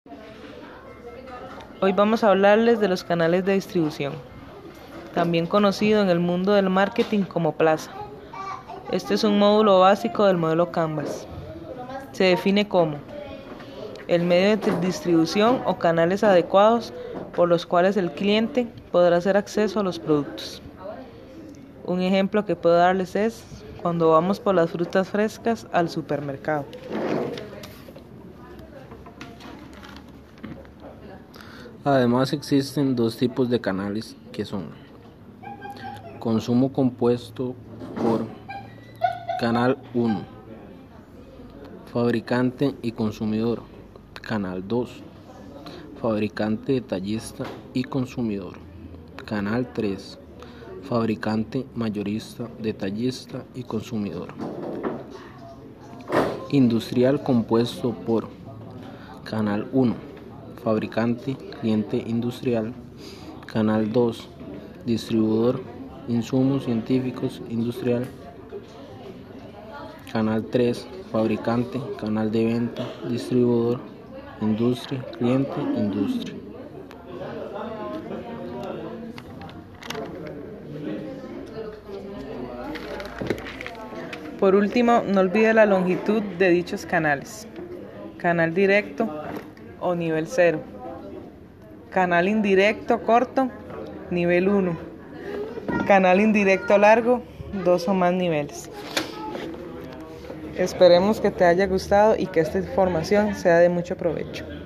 Hoy vamos a hablarles de los canales de distribución, también conocido en el mundo del marketing como plaza. Este es un módulo básico del modelo Canvas. Se define como el medio de distribución o canales adecuados por los cuales el cliente podrá hacer acceso a los productos. Un ejemplo que puedo darles es cuando vamos por las frutas frescas al supermercado. Además existen dos tipos de canales que son consumo compuesto por canal 1, fabricante y consumidor, canal 2, fabricante, detallista y consumidor, canal 3, fabricante, mayorista, detallista y consumidor. Industrial compuesto por canal 1, fabricante, cliente industrial, canal 2, distribuidor, insumos científicos industrial, canal 3, fabricante, canal de venta, distribuidor, industria, cliente, industria. Por último, no olvide la longitud de dichos canales. Canal directo o nivel 0. Canal indirecto corto, nivel 1. Canal indirecto largo, 2 o más niveles. Esperemos que te haya gustado y que esta información sea de mucho provecho.